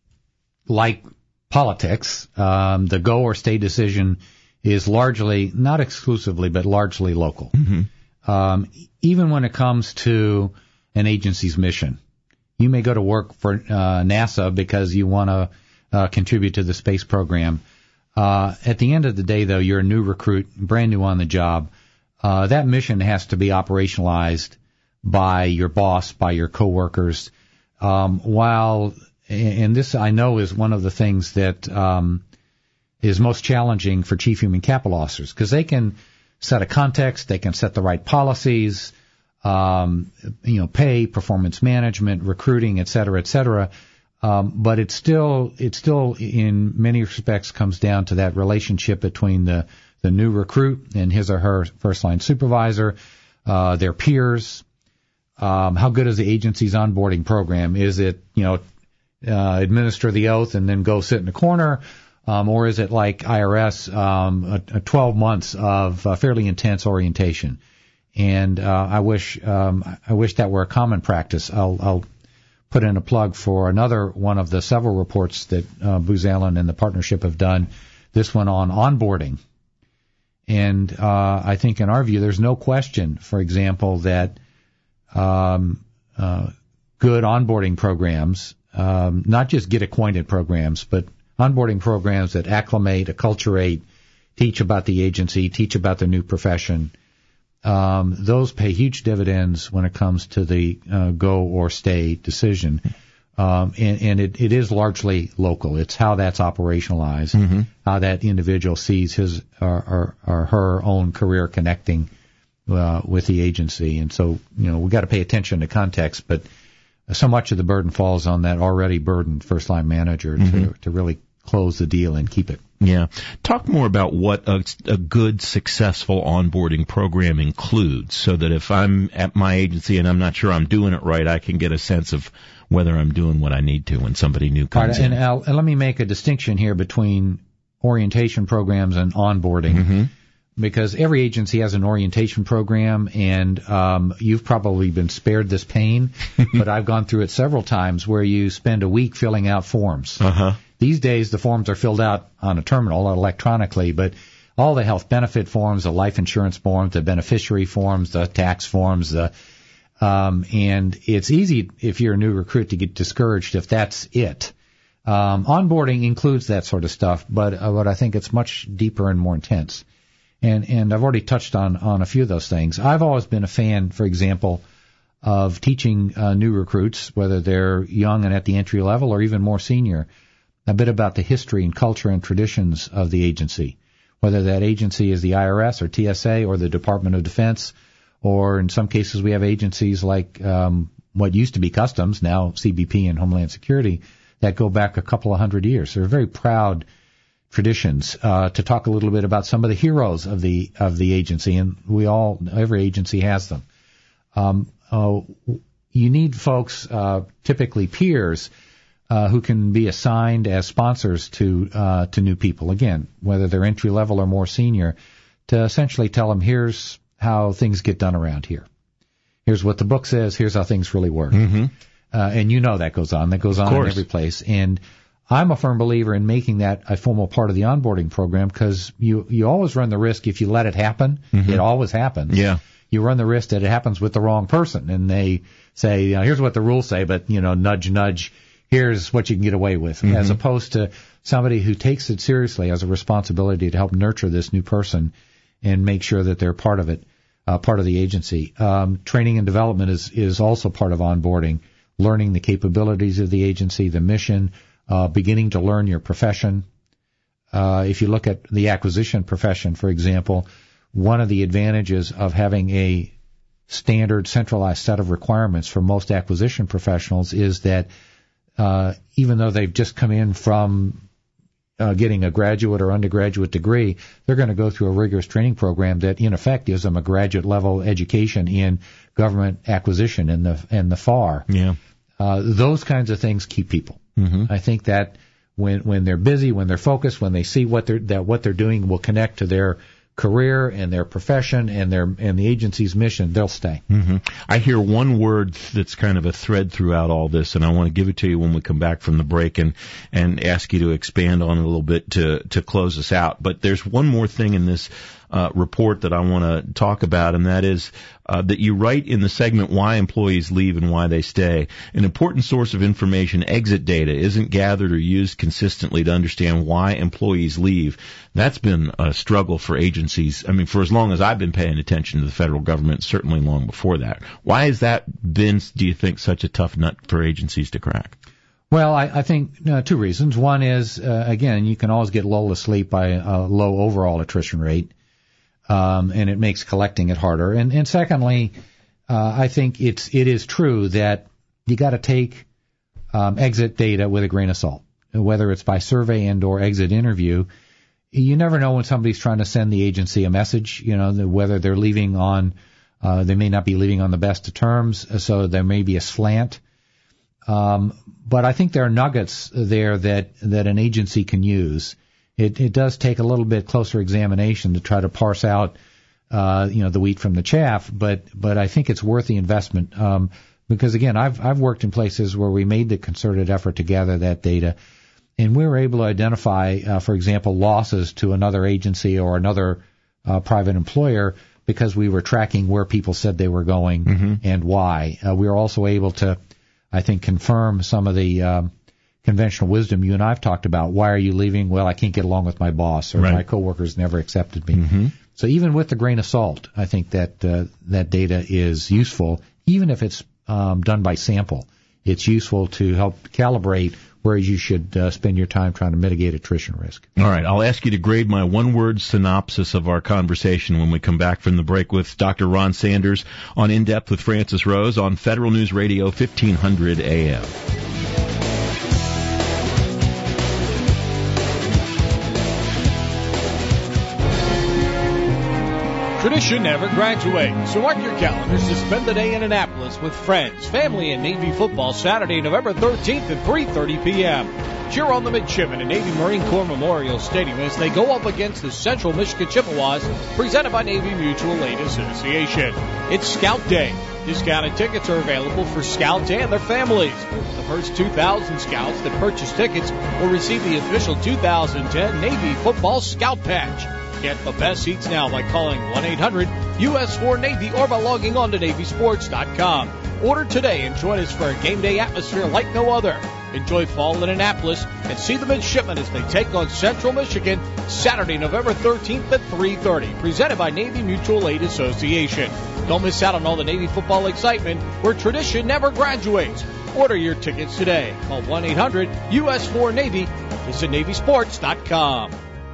like politics, um, the go or stay decision is largely, not exclusively, but largely local. Mm-hmm. Um, even when it comes to an agency's mission, you may go to work for uh, NASA because you want to uh, contribute to the space program. Uh, at the end of the day, though, you're a new recruit, brand new on the job. Uh, that mission has to be operationalized by your boss, by your coworkers. Um, while, and this I know is one of the things that um, is most challenging for chief human capital officers, because they can set a context, they can set the right policies, um, you know, pay, performance management, recruiting, et cetera, et cetera. Um, but it's still, it still in many respects comes down to that relationship between the, the new recruit and his or her first line supervisor, uh, their peers. Um, how good is the agency's onboarding program? Is it, you know, uh, administer the oath and then go sit in a corner? Um, or is it like I R S, um, a, a twelve months of uh, fairly intense orientation? And, uh, I wish, um, I wish that were a common practice. I'll, I'll put in a plug for another one of the several reports that, uh, Booz Allen and the partnership have done. This one on onboarding. And, uh, I think in our view, there's no question, for example, that Um, uh, good onboarding programs, um, not just get acquainted programs, but onboarding programs that acclimate, acculturate, teach about the agency, teach about the new profession. Um, those pay huge dividends when it comes to the uh, go or stay decision. Um, and, and it, it is largely local. It's how that's operationalized, mm-hmm. how that individual sees his or, or, or her own career connecting Uh, with the agency. And so, you know, we got to pay attention to context, but so much of the burden falls on that already burdened first line manager mm-hmm. to, to really close the deal and keep it. Yeah. Talk more about what a, a good, successful onboarding program includes, so that if I'm at my agency and I'm not sure I'm doing it right, I can get a sense of whether I'm doing what I need to when somebody new comes right, in. And, Al, and let me make a distinction here between orientation programs and onboarding. Mm-hmm. Because every agency has an orientation program, and um, you've probably been spared this pain, but I've gone through it several times where you spend a week filling out forms. Uh-huh. These days, the forms are filled out on a terminal electronically, but all the health benefit forms, the life insurance forms, the beneficiary forms, the tax forms, the um, and it's easy if you're a new recruit to get discouraged if that's it. Um, onboarding includes that sort of stuff, but uh, but I think it's much deeper and more intense. And and I've already touched on, on a few of those things. I've always been a fan, for example, of teaching uh, new recruits, whether they're young and at the entry level or even more senior, a bit about the history and culture and traditions of the agency, whether that agency is the I R S or T S A or the Department of Defense, or in some cases we have agencies like um, what used to be Customs, now C B P and Homeland Security, that go back a couple of hundred years. They're very proud traditions, uh, to talk a little bit about some of the heroes of the of the agency, and we all, every agency has them. Um, uh, you need folks, uh, typically peers, uh, who can be assigned as sponsors to uh, to new people. Again, whether they're entry level or more senior, to essentially tell them, here's how things get done around here. Here's what the book says. Here's how things really work. Mm-hmm. Uh, and you know that goes on. That goes on in every place. And I'm a firm believer in making that a formal part of the onboarding program, because you, you always run the risk, if you let it happen, mm-hmm. it always happens. Yeah. You run the risk that it happens with the wrong person, and they say, you know, here's what the rules say, but, you know, nudge, nudge, here's what you can get away with, mm-hmm. as opposed to somebody who takes it seriously as a responsibility to help nurture this new person and make sure that they're part of it, uh, part of the agency. Um, training and development is, is also part of onboarding, learning the capabilities of the agency, the mission, Uh, beginning to learn your profession. Uh, if you look at the acquisition profession, for example, one of the advantages of having a standard centralized set of requirements for most acquisition professionals is that uh, even though they've just come in from uh, getting a graduate or undergraduate degree, they're going to go through a rigorous training program that in effect gives them a graduate level education in government acquisition and the and the F A R. Yeah. Uh, those kinds of things keep people. Mm-hmm. I think that when when they're busy, when they're focused, when they see what they're that what they're doing will connect to their career and their profession and their and the agency's mission, they'll stay. Mm-hmm. I hear one word that's kind of a thread throughout all this, and I want to give it to you when we come back from the break and and ask you to expand on it a little bit to to close us out. But there's one more thing in this uh, report that I want to talk about, and that is uh, that you write in the segment why employees leave and why they stay. An important source of information, exit data, isn't gathered or used consistently to understand why employees leave. That's been a struggle for agencies. I mean, for as long as I've been paying attention to the federal government, certainly long before that. Why has that been, do you think, such a tough nut for agencies to crack? Well, I, I think uh, two reasons. One is, uh, again, you can always get lulled to sleep by a low overall attrition rate, um, and it makes collecting it harder. And, and secondly, uh, I think it's it is true that you got to take um, exit data with a grain of salt, whether it's by survey and or exit interview. You never know when somebody's trying to send the agency a message, you know, whether they're leaving on, uh, they may not be leaving on the best of terms, so there may be a slant. Um, but I think there are nuggets there that, that an agency can use. It, it does take a little bit closer examination to try to parse out, uh, you know, the wheat from the chaff, but, but I think it's worth the investment. Um, because again, I've, I've worked in places where we made the concerted effort to gather that data, and we were able to identify, uh, for example, losses to another agency or another uh, private employer because we were tracking where people said they were going mm-hmm. and why. Uh, we were also able to, I think, confirm some of the um, conventional wisdom you and I've talked about. Why are you leaving? Well, I can't get along with my boss, or right. my coworkers never accepted me. Mm-hmm. So even with the grain of salt, I think that uh, that data is useful, even if it's um, done by sample. It's useful to help calibrate where you should uh, spend your time trying to mitigate attrition risk. All right, I'll ask you to grade my one-word synopsis of our conversation when we come back from the break with Doctor Ron Sanders on In Depth with Francis Rose on Federal News Radio, fifteen hundred A M. Tradition never graduates, so mark your calendars to spend the day in Annapolis with friends, family, and Navy football Saturday, November thirteenth at three thirty p.m. Cheer on the midshipmen at Navy Marine Corps Memorial Stadium as they go up against the Central Michigan Chippewas, presented by Navy Mutual Aid Association. It's Scout Day. Discounted tickets are available for Scouts and their families. The first two thousand Scouts that purchase tickets will receive the official two thousand ten Navy Football Scout Patch. Get the best seats now by calling one eight hundred U S four Navy or by logging on to Navy Sports dot com. Order today and join us for a game day atmosphere like no other. Enjoy fall in Annapolis and see the midshipmen as they take on Central Michigan Saturday, November thirteenth at three thirty. Presented by Navy Mutual Aid Association. Don't miss out on all the Navy football excitement where tradition never graduates. Order your tickets today. Call one eight hundred U S four Navy. Visit Navy Sports dot com.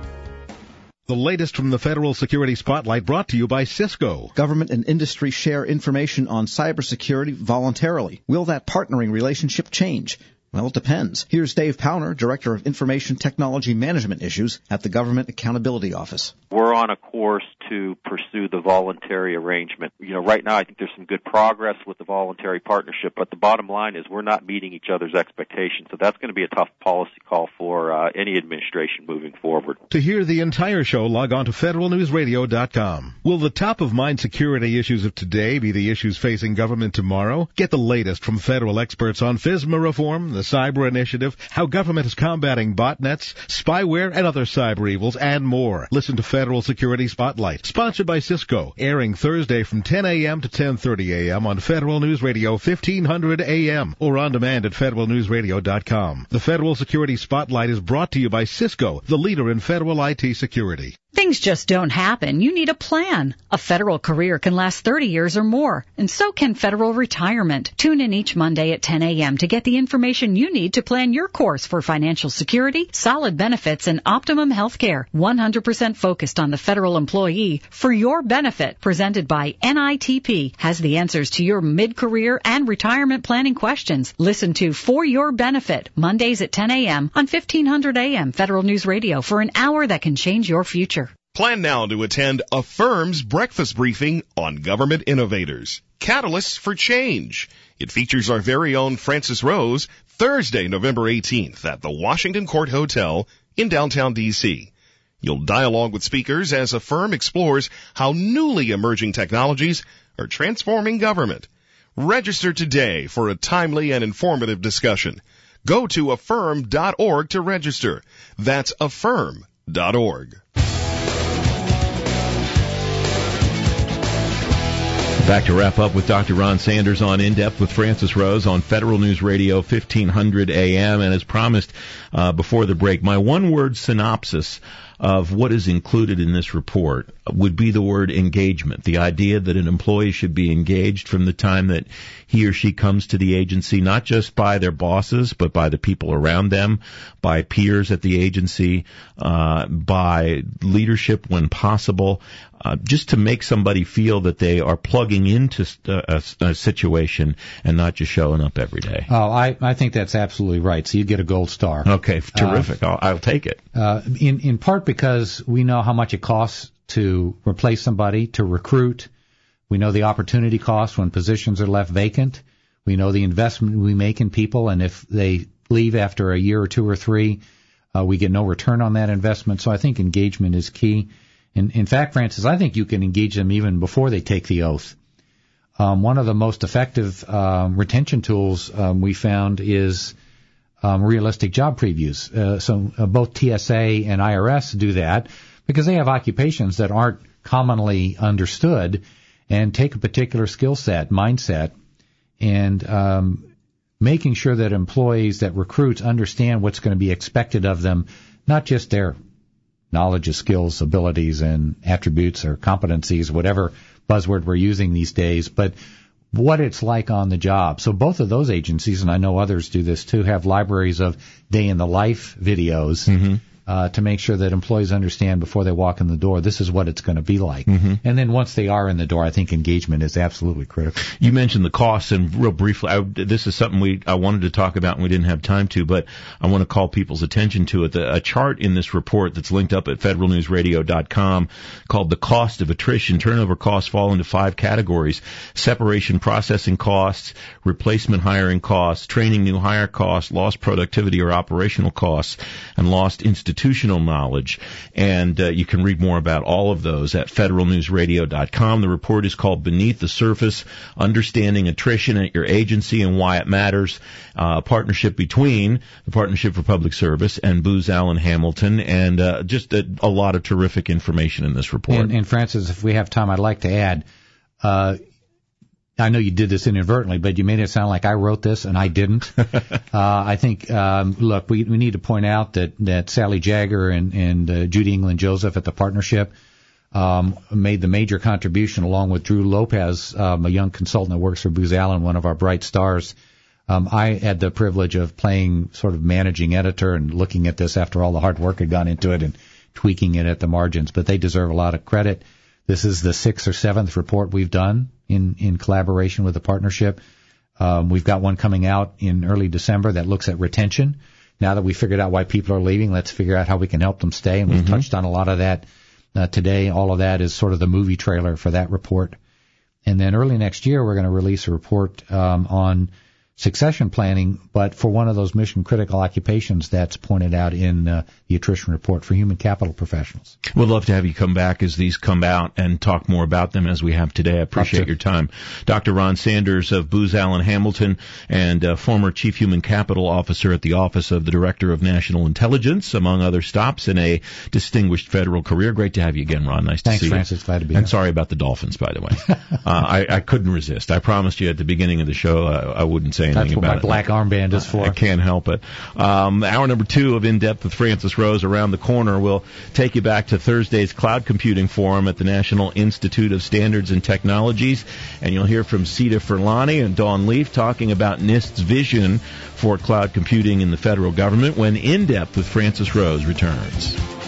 The latest from the Federal Security Spotlight brought to you by Cisco. Government and industry share information on cybersecurity voluntarily. Will that partnering relationship change? Well, it depends. Here's Dave Powner, Director of Information Technology Management Issues at the Government Accountability Office. We're on a course to pursue the voluntary arrangement. You know, right now I think there's some good progress with the voluntary partnership, but the bottom line is we're not meeting each other's expectations, so that's going to be a tough policy call for uh, any administration moving forward. To hear the entire show, log on to federal news radio dot com. Will the top-of-mind security issues of today be the issues facing government tomorrow? Get the latest from federal experts on FISMA reform, the Cyber Initiative, how government is combating botnets, spyware, and other cyber evils, and more. Listen to Federal Security Spotlight, sponsored by Cisco, airing Thursday from ten a.m. to ten thirty a.m. on Federal News Radio fifteen hundred A M or on demand at federal news radio dot com. The Federal Security Spotlight is brought to you by Cisco, the leader in federal I T security. Things just don't happen. You need a plan. A federal career can last thirty years or more, and so can federal retirement. Tune in each Monday at ten a.m. to get the information you need to plan your course for financial security, solid benefits, and optimum health care. one hundred percent focused on the federal employee for your benefit. Presented by N I T P has the answers to your mid-career and retirement planning questions. Listen to For Your Benefit, Mondays at ten a.m. on fifteen hundred A M Federal News Radio for an hour that can change your future. Plan now to attend Affirm's breakfast briefing on government innovators, catalysts for change. It features our very own Francis Rose Thursday, November eighteenth at the Washington Court Hotel in downtown D C. You'll dialogue with speakers as Affirm explores how newly emerging technologies are transforming government. Register today for a timely and informative discussion. Go to affirm dot org to register. That's affirm dot org. Back to wrap up with Doctor Ron Sanders on In Depth with Francis Rose on Federal News Radio fifteen hundred A M. And as promised uh, before the break, my one-word synopsis of what is included in this report would be the word engagement, the idea that an employee should be engaged from the time that he or she comes to the agency, not just by their bosses, but by the people around them, by peers at the agency, uh, by leadership when possible, uh, just to make somebody feel that they are plugging into a, a, a situation and not just showing up every day. Oh, I, I think that's absolutely right. So you get a gold star. Okay, terrific. Uh, I'll, I'll take it. Uh, in, in part because we know how much it costs to replace somebody, to recruit. We know the opportunity cost when positions are left vacant. We know the investment we make in people, and if they leave after a year or two or three, uh, we get no return on that investment. So I think engagement is key. In, in fact, Francis, I think you can engage them even before they take the oath. Um, one of the most effective um, retention tools um, we found is um, realistic job previews. Uh, so uh, both T S A and I R S do that because they have occupations that aren't commonly understood, and take a particular skill set, mindset, and um, making sure that employees, that recruits understand what's going to be expected of them, not just their knowledge of skills, abilities, and attributes or competencies, whatever buzzword we're using these days, but what it's like on the job. So both of those agencies, and I know others do this too, have libraries of day in the life videos. Mm-hmm. uh, to make sure that employees understand before they walk in the door, this is what it's going to be like. Mm-hmm. And then once they are in the door, I think engagement is absolutely critical. You mentioned the costs, and real briefly, I, this is something we I wanted to talk about and we didn't have time to, but I want to call people's attention to it. The, a chart in this report that's linked up at federal news radio dot com called the cost of attrition. Turnover costs fall into five categories: separation processing costs, replacement hiring costs, training new hire costs, lost productivity or operational costs, and lost institutional knowledge. And uh, you can read more about all of those at federal news radio dot com. The report is called Beneath the Surface, Understanding Attrition at Your Agency and Why It Matters, uh, a partnership between the Partnership for Public Service and Booz Allen Hamilton, and uh, just a, a lot of terrific information in this report. And, and Francis, if we have time, I'd like to add, uh, I know you did this inadvertently, but you made it sound like I wrote this, and I didn't. uh, I think, um, look, we, we need to point out that, that Sally Jagger and, and uh, Judy England Joseph at the partnership um, made the major contribution, along with Drew Lopez, um, a young consultant that works for Booz Allen, one of our bright stars. Um, I had the privilege of playing sort of managing editor and looking at this after all the hard work had gone into it and tweaking it at the margins, but they deserve a lot of credit. This is the sixth or seventh report we've done in, in collaboration with the partnership. Um, we've got one coming out in early December that looks at retention. Now that we figured out why people are leaving, let's figure out how we can help them stay. And we've mm-hmm. touched on a lot of that uh, today. All of that is sort of the movie trailer for that report. And then early next year, we're going to release a report um, on succession planning, but for one of those mission-critical occupations that's pointed out in uh, the attrition report for human capital professionals. We'd love to have you come back as these come out and talk more about them as we have today. I appreciate your time. Doctor Ron Sanders of Booz Allen Hamilton and uh, former Chief Human Capital Officer at the Office of the Director of National Intelligence, among other stops in a distinguished federal career. Great to have you again, Ron. Nice to Thanks, see Francis. you. Glad to be And here. sorry about the Dolphins, by the way. uh, I, I couldn't resist. I promised you at the beginning of the show uh, I wouldn't say anything That's what about my it. black armband is for. I can't help it. Um, hour number two of In Depth with Francis Rose around the corner will take you back to Thursday's Cloud Computing Forum at the National Institute of Standards and Technologies, and you'll hear from Sita Furlani and Dawn Leaf talking about NIST's vision for cloud computing in the federal government when In Depth with Francis Rose returns.